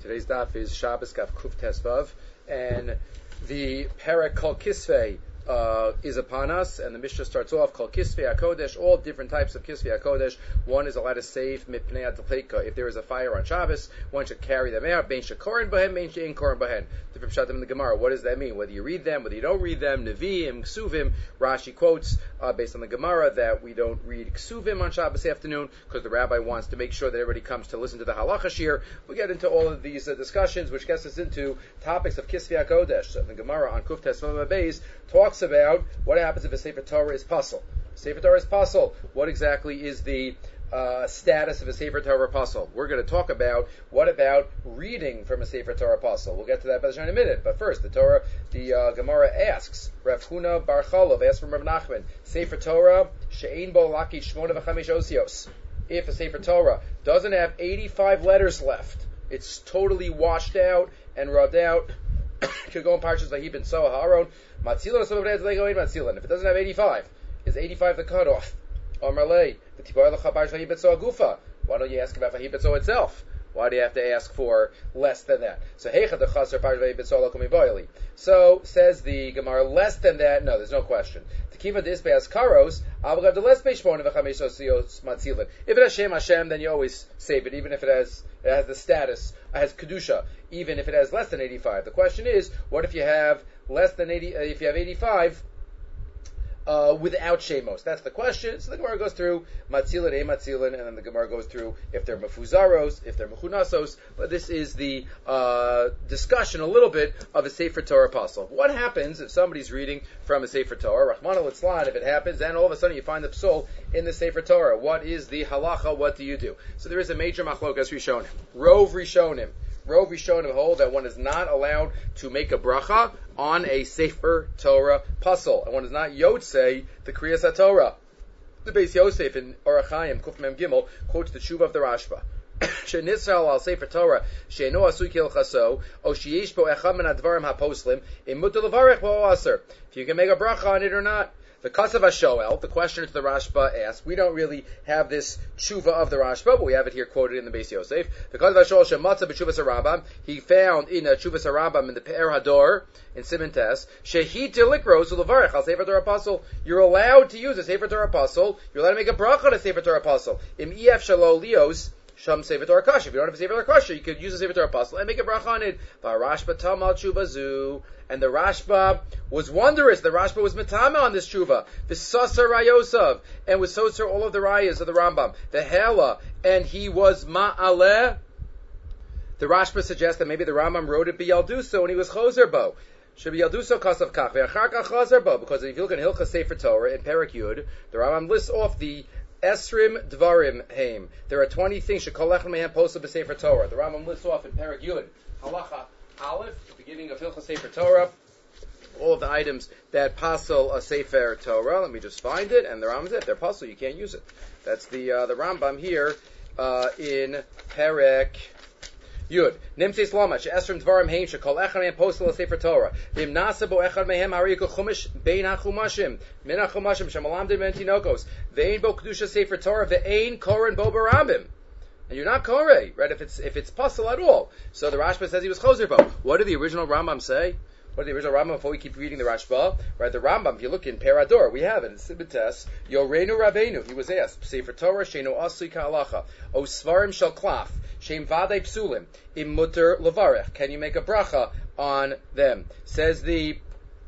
Today's daf is Shabbos Kaf Kuf Tesvav, and the Perek Kol Kisvei is upon us, and the Mishnah starts off Kol Kisvei HaKodesh, all different types of Kisvei HaKodesh. One is allowed to save Mipnei HaDeleka. If there is a fire on Shabbos, one should carry them out. Bein Shekorin Bahen, Bein She'ein Korin Bahen. Different pshatim in the Gemara. What does that mean? Whether you read them, whether you don't read them, Nevi'im, Ksuvim. Rashi quotes based on the Gemara that we don't read Ksuvim on Shabbos afternoon because the rabbi wants to make sure that everybody comes to listen to the halacha shir. We get into all of these discussions, which gets us into topics of Kisvei HaKodesh. So the Gemara on Kuf Tesvav Beis talks about what happens if a Sefer Torah is pasul. Sefer Torah is pasul. What exactly is the status of a Sefer Torah pasul? We're going to talk about what about reading from a Sefer Torah pasul. We'll get to that in a minute. But first, the Gemara asks, Rav Huna Bar Cholov asks from Rav Nachman, Sefer Torah she'ein bo laki shmona v'chamesh osios. If a Sefer Torah doesn't have 85 letters left, it's totally washed out and rubbed out. Could go in Parshas Vayibin Soa Haaron Matzilon. Some of it they go in Matzilon. If it doesn't have 85, is 85 the cutoff? Omerlei the Tibar Lecha Parshas Vayibin Soa Gufa. Why don't you ask about Vayibin Soa itself? Why do you have to ask for less than that? So Heicha the Chaser Parshas Vayibin Soa Lokum Iboili. So says the Gemara, less than that? No, there's no question. Tekiva Dispe as Karos Avgav the less Beishmon of Chamesh Osios Matzilon. If it has Hashem, then you always save it, even if it has the status, has kedusha, even if it has less than 85. The question is, what if you have less than 80? If you have 85 without shemos? That's the question. So the Gemara goes through matzilin, matzilin, and then the Gemara goes through if they're mefuzaros, if they're mechunasos. But this is the discussion a little bit of a Sefer Torah pasul. What happens if somebody's reading from a Sefer Torah? Rahman al-Itzlan, if it happens, and all of a sudden you find the psul in the Sefer Torah. What is the halacha? What do you do? So there is a major machlokas Rishonim. Rov Rishonim hold that one is not allowed to make a bracha on a Sefer Torah pasul, and one is not yotzei the Kriyas HaTorah. The Beis Yosef in Orach Chaim Kuf Mem Gimel quotes the Tshuva of the Rashba. Shenisrael al Sefer Torah she'eno asui kilchaso o sheyesh bo echad min advarim haposlim im mutar levarech bo aser. If you can make a bracha on it or not. The Kasav HaShoel, the question to the Rashba asks, we don't really have this tshuva of the Rashba, but we have it here quoted in the Beis Yosef. The Kasav HaShoel shematza b'tshuvas harambam, he found in a tshuvas harambam in the Pe'er Hador in Siman Tes, shehi tilikros ulevarech al Sefer Torah pasul. You're allowed to use a Sefer Torah pasul. You're allowed to make a bracha on a Sefer Torah pasul. Im ef shalo lios sham Sefer Torah kasha. If you don't have a Sefer Torah kasha, you could use a Sefer Torah pasul and make a bracha on it. V'Rashba tamal tshuvazu. And the Rashba was wondrous. The Rashba was metama on this tshuva. The Sasar Rayosav, and was Sosar all of the Rayas of the Rambam. The Hela, and he was Ma'aleh. The Rashba suggests that maybe the Rambam wrote it B'Yalduso, and he was Choser Bo. Should be Yalduso Kasav Kach, Ve'achar Kach Choser Bo, because if you look at Hilchas Sefer Torah in Perek Yud, the Rambam lists off the Esrim Dvarim Haim. There are 20 things. Shekolech Mehem Posel B'Sefer Torah. The Rambam lists off in Perek Yud. Halacha Aleph, the beginning of Hilchas Sefer Torah, all of the items that pasel a Sefer Torah. Let me just find it, and the Rambam said, if they're pasel, you can't use it. That's the Rambam here in Perek Yud. Nimtzeis Lama, she'esrim dvarim heim, she'kol echad mehem posel a Sefer Torah. V'im nasa bo echad mehem hariyakol chumash bein hachumashim, min hachumashim, shemalamdim ben tinokos, ve'ein bo kedusha Sefer Torah, ve'ein koren bo barambim. And you're not korei, right? If it's pasul at all. So the Rashba says he was choser bo. What did the original Rambam say? What did the original Rambam, before we keep reading the Rashba? Right, the Rambam, if you look in Perador, we have it in Sibites, Yorenu Rabbeinu, he was asked, Sefer Torah, Sheinu Asli Ka'alacha, O Svarim Shal Klaf, Shem Vadei Psulim, Im Mutter Levarech, can you make a bracha on them? Says the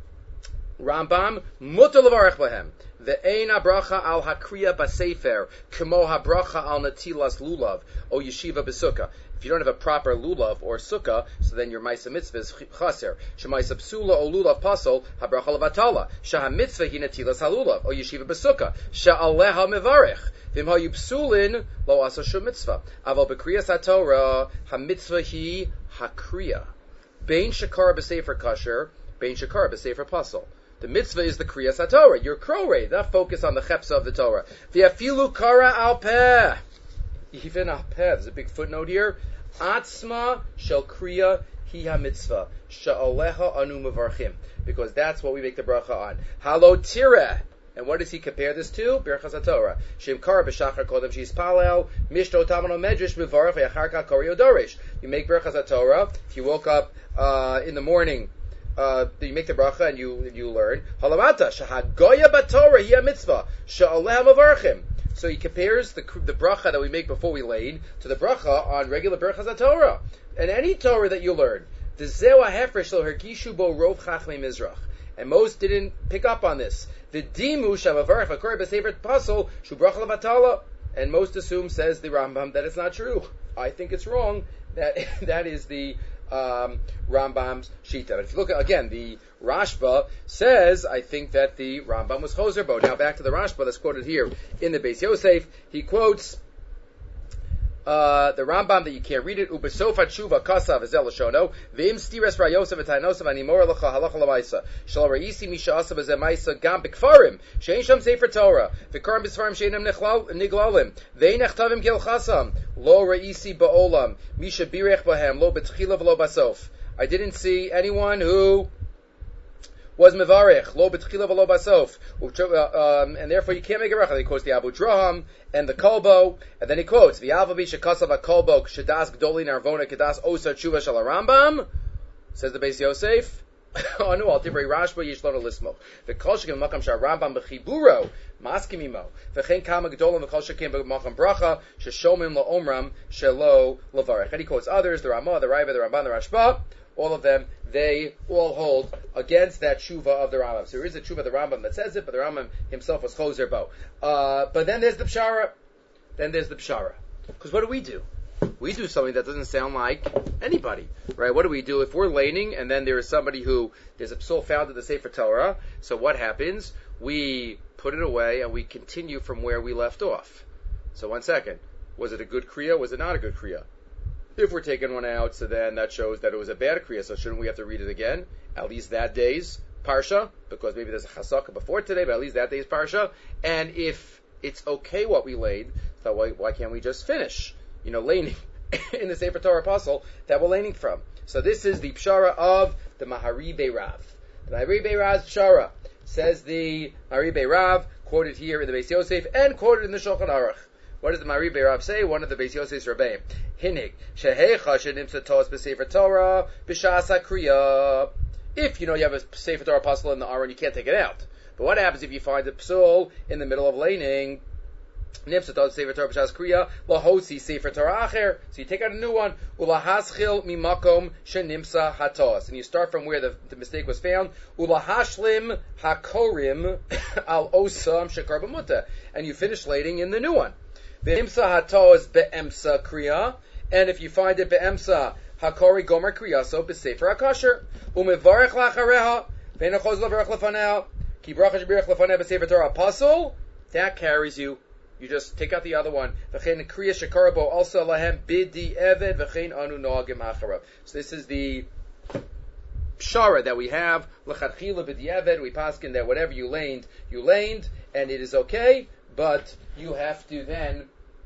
Rambam, Mutter Levarech Bahem. Ve'ein habracha al hakriya basefer, kemo habracha al natilas lulav, o yeshiva besukkah. If you don't have a proper lulav or sukkah, so then your ma'isa mitzvah is chaser. Shemaisa psula o lulav pasol, habracha levatala. Shaha mitzvah hi natilas halulav, o yeshiva besukkah. Sha'aleha mevarech. V'im hayu psulin lo asa shum mitzvah. Aval bekriyas haTorah, ha-mitzvah hi hakriya. Bein shakar b'sefer kasher, bein shakar b'sefer pasol. The mitzvah is the Kriyas HaTorah. Your krorei, not focus on the chepsa of the Torah. V'afilu kara al peh. Even al peh. There's a big footnote here. Atzma shel kriya hi ha-mitzvah. Sha'aleha anu mevarchim. Because that's what we make the bracha on. Halo tireh. And what does he compare this to? Birchas HaTorah. Shem kar b'shachar kodem shispalel, mishto tamano medrash mivarach ve'acharka kori odorish. You make Birchas HaTorah. If you woke up in the morning, you make the bracha and you learn. Halamata shahagoya b'Torah hiya mitzvah sha'oleh mavarchim. So he compares the bracha that we make before we lane to the bracha on regular Birchas HaTorah. And any Torah that you learn. The Zeu HaHefresh lo hergishu bo rov chachmei Mizrach. And most didn't pick up on this. The dimu shavavarach v'kor b'sefer pasol shu bracha levatala. And most assume, says the Rambam, that it's not true. I think it's wrong. That is the Rambam's shita. But if you look at, again, the Rashba says, I think that the Rambam was choser bo. Now back to the Rashba that's quoted here in the Beis Yosef. He quotes the Rambam that you can't read it. Ubesofa tshuva kasav ezel lashono ve'im stiras rayosav etaynosav animor lecha halacha lamaisa shal reisi misha asav ezeh maisa gam bekfarim shein sham sefer Torah v'karim b'sfarim sheinam niglalim ve'in echtavim kel chasam lo reisi ba'olam misha birech bahem lo betchila v'lo basof. I didn't see anyone who was mevarech lo betchila v'lo basof, and therefore you can't make a bracha. He quotes the Abu Draham and the Kolbo, and then he quotes v'yavavi shekasav hakolbo kshedas gdoli narvona kedas osa tshuva shel Rambam. Says the Beis Yosef. Oh no, al divrei Rashba yishlon lismo. V'kol shekem makam shar Rambam b'chiburo maskim imo. V'chein kama gdolim v'kol shekem b'makam bracha sheshomim la'omram shelo levarech. And he quotes others: the Ramah, the Raiva, the Ramban, the Rashba. All of them, they all hold against that tshuva of the Rambam. So there is a tshuva of the Rambam that says it, but the Rambam himself was choser bo. But then there's the pshara. Because what do? We do something that doesn't sound like anybody, right? What do we do if we're laning and then there is somebody who, there's a psul found in the Sefer Torah? So what happens? We put it away and we continue from where we left off. So 1 second. Was it a good kriya? Was it not a good kriya? If we're taking one out, so then that shows that it was a bad kriya, so shouldn't we have to read it again? At least that day's parsha, because maybe there's a chasaka before today, but at least that day's parsha. And if it's okay what we laid, so why can't we just finish? Laning in the Sefer Torah apostle that we're laning from. So this is the pshara of the Mahari Rav. The Mahari Rav's pshara, says the Mahari Rav, quoted here in the Beis Yosef and quoted in the Shulchan Aruch. What does the Mahari Rav say? One of the Beis Yosef's Rebbeim. Hinig shehecha shenimsa tos b'Sefer Torah b'shas hakriya. If you have a Sefer Torah apostle in the Aron, you can't take it out. But what happens if you find a psul in the middle of laning? Nimsa tos Sefer Torah b'shas kriya lahosi Sefer Torah acher. So you take out a new one. Ulahaschil mimakom shenimsa hatos, and you start from where the mistake was found. Ulahashlim hakorim al osam shekar b'muta, and you finish lating in the new one. Be'emsa hatos be'emsa kriya, and if you find it be'emsa hakori gomer kriya, so b'sefer hakasher umevarech lachareha ve'nachos levarech lefaneh ki bracha shebirach lefaneh b'sefer Torah apostle. That carries you. You just take out the other one. V'chein kriya shekarabo also lahem bidi eved v'chein anu noagim acharav. So this is the pshara that we have. L'chadchila bidi eved. We paskin that whatever you laned, and it is okay. But you have to then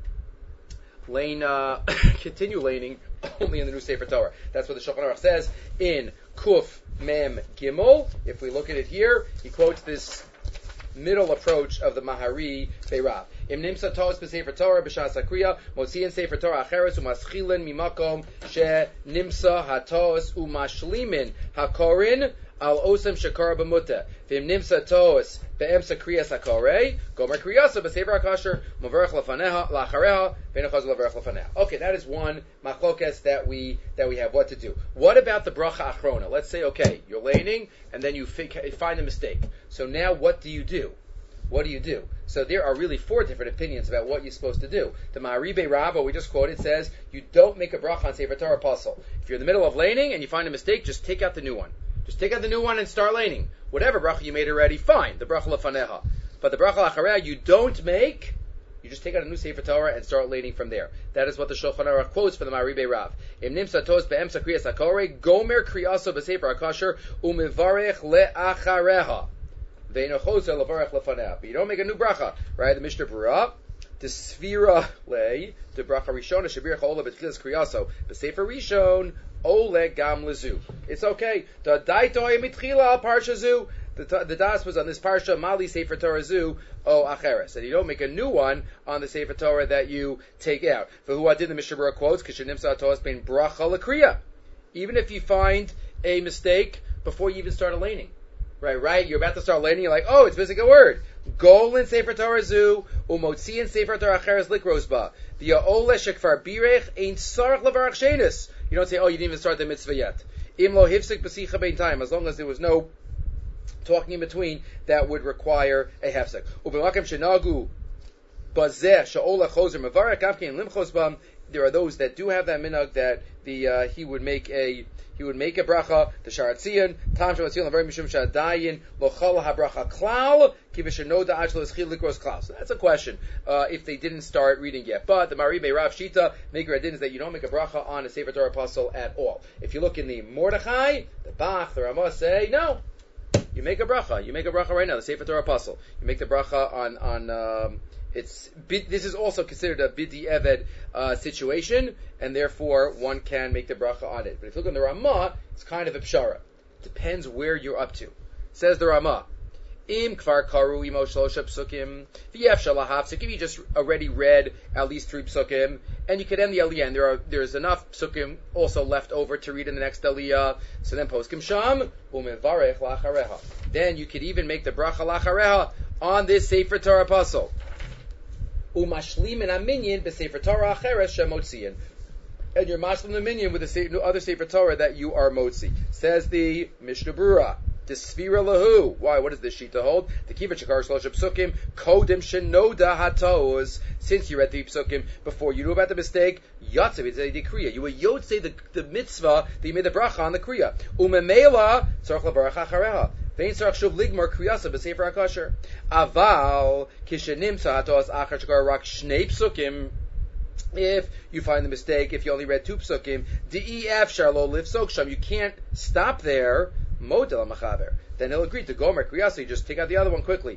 continue laning only in the new Sefer Torah. That's what the Shulchan Aruch says in Kuf Mem Gimel. If we look at it here, he quotes this middle approach of the Mahari Rav. Im nimsa tos b'Sefer Torah b'shas hakriya motziin Sefer Torah acheres umaschilin mimakom she nimsa hatos umashlimin hakorin al osam shekara b'muta v'im nimsa tos be'emsa kriyas hakorei gomer kriyasa b'sefer hakasher mavarech lefaneha lachareha v'nechaz levarech lefaneha. Okay, that is one machlokes that we have what to do. What about the bracha achrona? Let's say, okay, you're laning and then you find a mistake. So now what do you do? So there are really 4 different opinions about what you're supposed to do. The Mahari Rav, we just quoted, says you don't make a bracha on Sefer Torah apostle. If you're in the middle of laning and you find a mistake, just take out the new one. Just take out the new one and start laning. Whatever bracha you made already, fine. The bracha lefaneha. But the bracha lachareha you don't make. You just take out a new Sefer Torah and start laning from there. That is what the Shulchan Aruch quotes for the Mahari Rav. Im nimsa tos be'emsa kriyas hakorei gomer kriyaso b'sefer hakasher umevarech le'achareha. But you don't make a new bracha, right? The Mishnah Berurah, the Sfira lei, the bracha Rishona Shabir Chola B'Tchilas Kriyaso, B'Sefer Rishon Ole Gam Lezu. It's okay. The Daitoi Mitchila Al Parshazu. The das was on this parsha, Mali Sefer Torah Zu, O Acheres. And you don't make a new one on the Sefer Torah that you take out. For who I did the Mishnah Berurah quotes, Kishanimsa Toas Bein Bracha Lakriya. Even if you find a mistake before you even start laning. Right? You're about to start laning, you're like, oh, it's missing a word. Golin Sefer Torah Zu, Umotzian Sefer Torah Acheres Likrosba. The Ya'ole Shekfar Birech Ein Sarach Levarach Shenis. You don't say, oh, you didn't even start the mitzvah yet. Im Lo Hifsik B'sicha Bein Time, as long as there was no talking in between, that would require a hefsek. U'b'makom shenagu bazeh she'ola chozer mevarek avkein limchos bam. There are those that do have that minhag that he would make a bracha. The sharatzion tam sharatzion levarim mishum shadayin lochal habracha klal kivishanoda achlo eschil likros klal. So that's a question if they didn't start reading yet. But the Maribe Rav Shita Meger Adin is that you don't make a bracha on a Sefer Torah apostle at all. If you look in the Mordechai, the Bach, the Ramah say no. You make a bracha. You make a bracha right now. The Sefer Torah apostle. You make the bracha on this is also considered a bidi eved situation, and therefore one can make the bracha on it. But if you look on the Ramah, it's kind of a pshara. Depends where you're up to. Says the Ramah, Im kvar karu imo shlosha psukim v'yef shalahaf psukim. You just already read at least 3 psukim, and you could end the aliyah. And there's enough psukim also left over to read in the next aliyah. So then poskim sham umevarech lachareha. Then you could even make the bracha lachareha on this Sefer Torah apostle. Umashlim and aminyan b'Sefer Torah acheres shemotziin. And you're mashlim the minyan with the other Sefer Torah that you are motzi. Says the Mishnah Berurah. The Sfira Lahu. Why? What does this shita hold? The Kiva Shakar Shlosha Psukim Kodim Shenoda Hatos. Since you read the Psukim before you knew about the mistake, Yatzav it's a kriya. You were Yotzei the mitzvah that you made the bracha on the kriya. Umemela Tzarach LaBarach Achareha. Vein Tzarach Shuv Ligmar Kriyasa b'Sefer HaKosher. Aval Kishenimsa Hatos Achar Shakar Rak Shnei Psukim. If you find the mistake, if you only read 2 psukim, DEF Sharlo Liv Soksham, you can't stop there. Model machaber. Then he'll agree to gomer kriyasa. You just take out the other one quickly.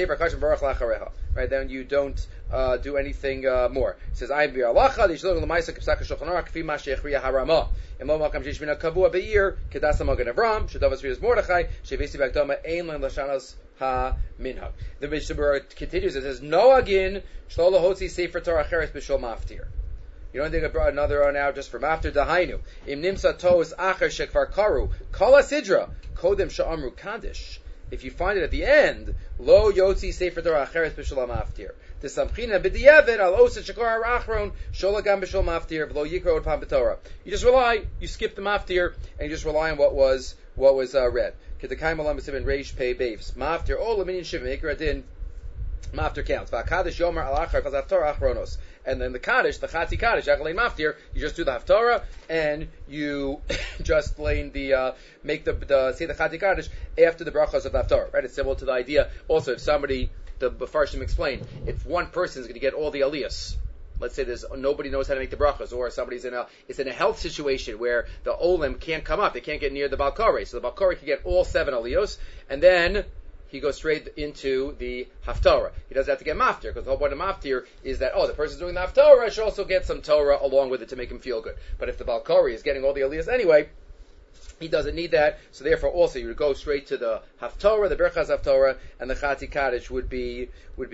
Right? Then you don't do anything more. It says, "I am bi'alacha." The shlom l'maisa k'psaka shulchan aruch k'fi ma sheichriya harama. Imam makam sheishmina kavua be'ir kedasa magen Avram shedavas riyas Mordechai shevesi bagdama ein lan lashanas ha minhag. The Mishnah Berurah continues. It says, "No agin shlo lahotzi sefer Torah acheres b'shol maftir." You don't think I brought another one out just from after Dahainu. Im nimsa toes acher shekvar karu kol asidra kodem sha'amru kaddish. If you find it at the end, lo yotzi sefer Torah acheres b'shalom aftir. The samchina b'diavad al osa shekar achron sholagam b'shol maftir v'lo yikro pam b'torah. You just rely. You skip the maftir and you just rely on what was read. Kedekayim alam b'sivin reish pei beivs maftir ol aminian shivim ikra adin. Maftir counts. V'akadosh yomer al achar chaz haftorah achronos. And then the Kaddish, the Chatzi Kaddish, Achalein Maftir, you just do the Haftorah, and you just make say the Chatzi Kaddish after the brachos of the Haftorah, right? It's similar to the idea, also, if somebody, the Mefarshim explained, if one person is going to get all the aliyahs, let's say nobody knows how to make the brachos, or somebody's in a health situation where the Olim can't come up, they can't get near the Balkari, so the Balkari can get all 7 aliyahs, and then he goes straight into the Haftarah. He doesn't have to get Maftir, because the whole point of Maftir is that, the person doing the Haftarah should also get some Torah along with it to make him feel good. But if the Balkari is getting all the aliyahs anyway, he doesn't need that, so therefore also you would go straight to the Haftarah, the Berchas Haftarah, and the Chatzi Kaddish would be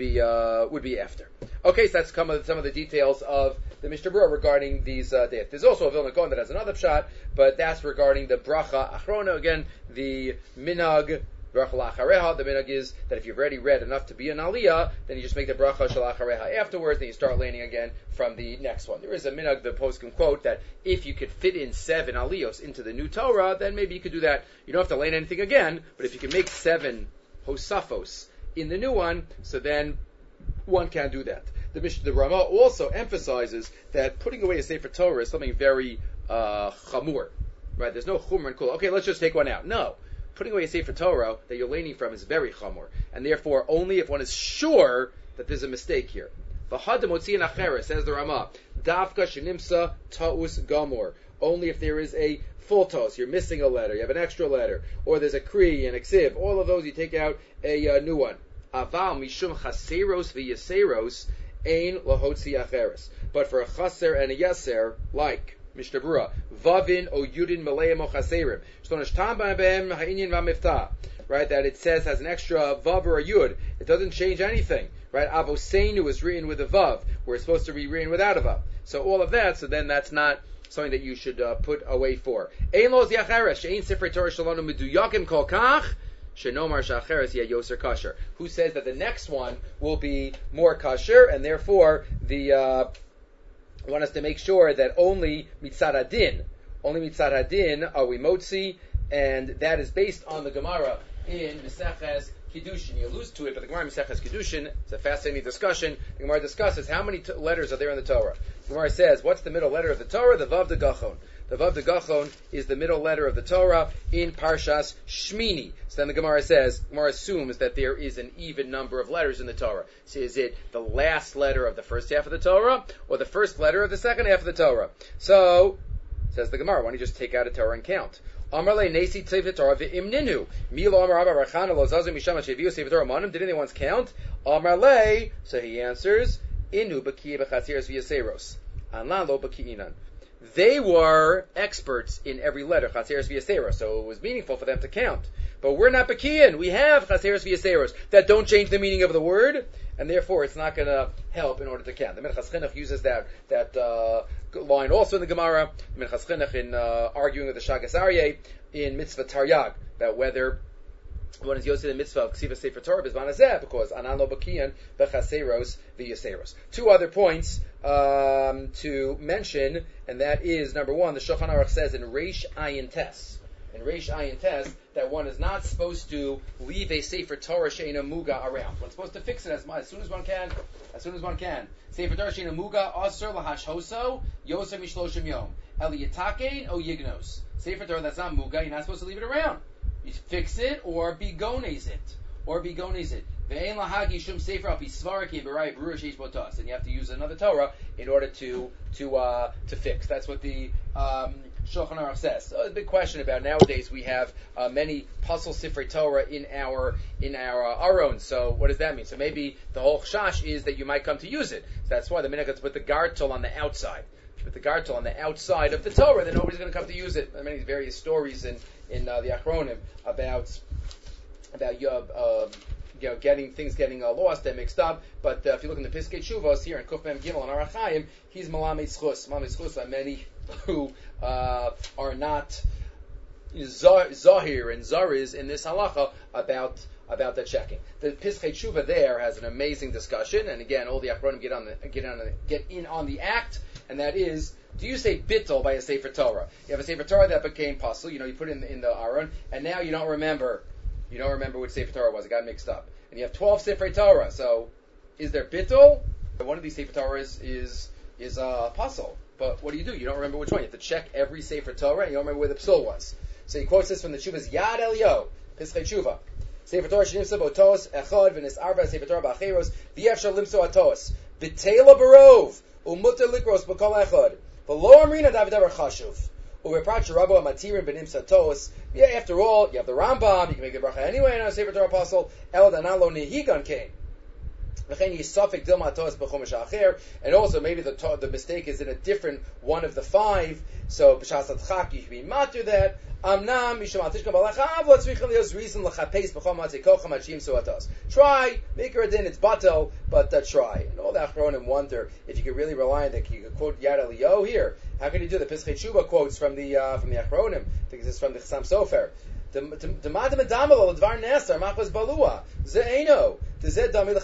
after. Okay, so that's some of the details of the Mishnah Berurah regarding these days. There's also a Vilna Gaon that has another pshat, but that's regarding the Bracha Achrona, again, the Minag, Bracha Lachareha. The minhag is that if you've already read enough to be an aliyah, then you just make the Bracha Shalachareha afterwards, then you start laning again from the next one. There is a minhag, the poskim quote, that if you could fit in 7 aliyos into the new Torah, then maybe you could do that. You don't have to lane anything again, but if you can make 7 hosafos in the new one, so then one can do that. The Ramah also emphasizes that putting away a Sefer Torah is something very chamur. Right? There's no chumr and kula. Okay, let's just take one out. No. Putting away a Sefer Torah that you're laning from is very chamor, and therefore only if one is sure that there's a mistake here. V'hadam otzian acheres, says the Ramah, davka shenimsa ta'us gamor. Only if there is a full tos, you're missing a letter, you have an extra letter, or there's a kri and a ksiv, all of those you take out a new one. Aval mishum chaseros v'yaseros ein lahotzi acheres. But for a chaser and a yaser, like Mishnah Berurah. Vavin o Yudin Maleim o Chaserim. Shlonesh Tam B'Hem Ha'inyan V'Miftah. Right, that it says has an extra vav or a yud. It doesn't change anything. Right, Avoseinu is written with a vav. We're supposed to be written without a vav. So all of that. So then that's not something that you should put away for. Ein lo ziacheres she'ein sifrei Torah shalonu meduyakim kol kach shenomar shacheres yeh yoser kasher. Who says that the next one will be more kasher, and therefore the want us to make sure that only mitzad hadin are we motzi, and that is based on the Gemara in Meseches Kiddushin. You allude to it, but the Gemara in Meseches Kiddushin, it's a fascinating discussion. The Gemara discusses how many letters are there in the Torah. The Gemara says, what's the middle letter of the Torah? The Vav de Gachon. The Vav de Gachon is the middle letter of the Torah in Parshas Shmini. So then the Gemara assumes that there is an even number of letters in the Torah. So is it the last letter of the first half of the Torah, or the first letter of the second half of the Torah? So, says the Gemara, why don't you just take out a Torah and count? Amarle Nesi Tzivit Torah v'imninu. Milo Amar Abba Rachana Lo Zazu Misham Sheviu Sefer Torah Manim. Did anyone once count? Amarle. So he answers, Inu B'ki B'Chatziras V'Yaseros. Anlan Lo B'Ki'inan. They were experts in every letter, Chatzeres V'Yaseros, so it was meaningful for them to count. But we're not Bekiyan. We have Chatzeres V'Yaseros that don't change the meaning of the word, and therefore it's not going to help in order to count. The Minchas Chinuch uses that line also in the Gemara. The Minchas Chinuch in arguing with the Shagas Aryeh in Mitzvah Taryag, about whether one is Yosef the mitzvah of Ksiva Sefer Torah Bizman Hazeh, because Anan Lo Bakiyan B'Chaseros V'Yaseros. Two other points to mention, and that is, number one, the Shulchan Aruch says in Reish Ayin Tes, that one is not supposed to leave a Sefer Torah She'ena Muga around. One's supposed to fix it as soon as one can. Sefer Torah She'ena Muga Asur Lahash Hoso Yoser Mishloshim Yom Eliyatakein O Yignos. Sefer Torah that's not Muga, you're not supposed to leave it around. You fix it or begones it. Ve'en lahagi shum sefer al pi svaraki b'rai berurah sheish botas, and you have to use another Torah in order to fix. That's what the Shulchan Aruch says. So, a big question about nowadays. We have many puzzle sifrei Torah in our aron. So what does that mean? So maybe the whole chash is that you might come to use it. So that's why the minhag is to put the gartel on the outside. If you put the gartel on the outside of the Torah, then nobody's going to come to use it. There are many various stories in the Achronim about getting lost and mixed up. But if you look in the Piskei Teshuvos here in Kuf Mem Gimel on Orach Chaim, he's Malamed Schus. Malamed Schus are many who are not Zahir and Zariz in this halacha about that checking. The Piskei Teshuva there has an amazing discussion, and again, all the Achronim get in on the act, and that is, do you say bittul by a Sefer Torah? You have a Sefer Torah that became pasul, you put it in the Aron, and now you don't remember which Sefer Torah it was, it got mixed up. And you have 12 Sefer Torah, so is there bittul? One of these Sefer Torahs is pasul, but what do? You don't remember which one. You have to check every Sefer Torah, and you don't remember where the psul was. So he quotes this from the Teshuvah's Yad Elyo, Piskei Teshuva. Sefer Torah shenimsa botos echad v'nis arba Sefer Torah b'acheros v'yefshar limso atos b'teila barov u'muter likros b'kol echad v'lo amrina davidavar chashuv u'reprat sharabo amatirim b'nimsa atos. Yeah, after all, you have the Rambam. You can make the bracha anyway in a Sefer Torah apostle. El danan lo nehigan came. And also maybe the mistake is in a different one of the five. So b'shas adchak you should be matur that. Try, make her a din, it's batel, but try. And all the Achronim wonder if you could really rely on that. You could quote Yad Elyo here. How can you do the Piskei Teshuva quotes from the Achronim? I think this is from the Chassam Sofer. There's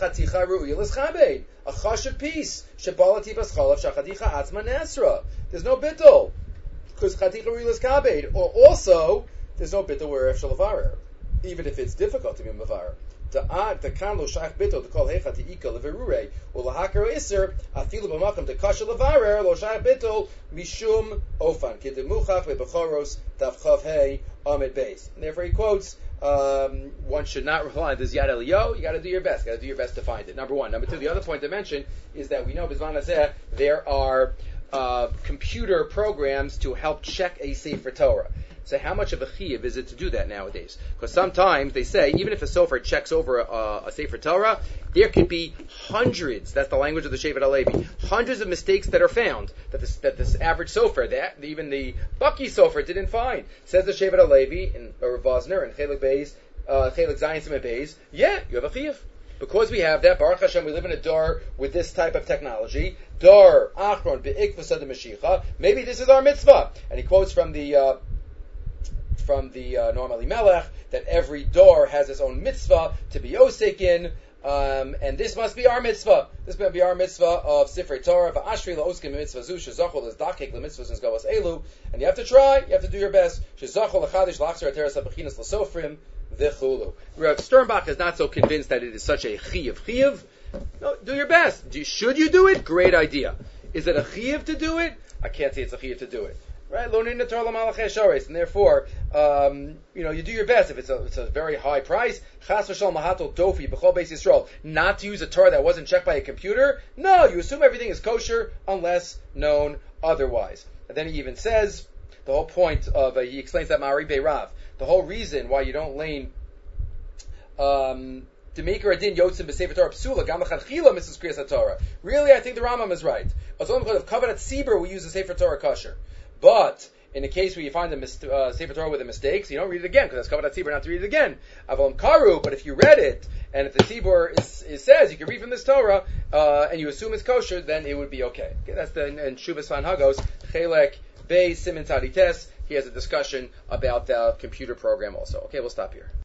no bittul because chaticha ruilas kabed, or also there's no bittul where efshal levarer, even if it's difficult to be mevarer. The kan lo shach bittul to call hecha tiika leverure or lahakar iser afilu b'makam to kasha levarer lo shach bittul mishum ofan kidemuchach lebechoros tavchav hey amid beis. And therefore he quotes. One should not rely on this Yad Elyo. You got to do your best. Got to do your best to find it. Number one. Number two. The other point to mention is that we know Bizman Hazeh there are computer programs to help check a Sefer Torah. So how much of a chiyuv is it to do that nowadays? Because sometimes they say, even if a sofer checks over a Sefer Torah, there could be hundreds, that's the language of the Shevet HaLevi, hundreds of mistakes that are found, that this average sofer, that even the Bucky sofer didn't find. Says the Shevet HaLevi, or Vosner, and Chelik Beis, Chelik Zayin Simon Beis, yeah, you have a chiyuv. Because we have that, Baruch Hashem, we live in a dar with this type of technology. Dar achron be'ikvus ad Mashiach. Maybe this is our mitzvah. And he quotes from the Noam Elimelech that every dar has its own mitzvah to be osek in. And this must be our mitzvah. This must be our mitzvah of Sifrei Torah. Va'ashri la'oskim mitzvah zu shezachol lezdakek lemitzvahs and zgavos elu. And you have to try. You have to do your best. Shezachol lechadish lachzer ateres habechinas l'sofrim. Rav Sternbach is not so convinced that it is such a chiyuv. No, do your best. Should you do it? Great idea. Is it a chiyuv to do it? I can't say it's a chiyuv to do it. Right? And therefore, you do your best. If it's a very high price, chas v'shal mahatel dofi b'chol beis Yisrael, not to use a Torah that wasn't checked by a computer. No, you assume everything is kosher unless known otherwise. And then he even says the whole point of he explains that Ma'ari Beirav. The whole reason why you don't lane Demeker Adin Yotzim B'Sefer Torah Psula Gam L'Chadchila Mrs. Kriyas HaTorah. Really, I think the Rambam is right. Also, because of Kavanat Tzibur, we use the Sefer Torah kosher. But in the case where you find the Sefer Torah with a mistake, so you don't read it again because that's Kavanat Tzibur not to read it again. Avalom Karu, but if you read it and if the Tzibur says you can read from this Torah and you assume it's kosher, then it would be okay. That's the and Shuvas Van Hagos Chelek Beis Siman Tadites. He has a discussion about the computer program also. Okay, we'll stop here.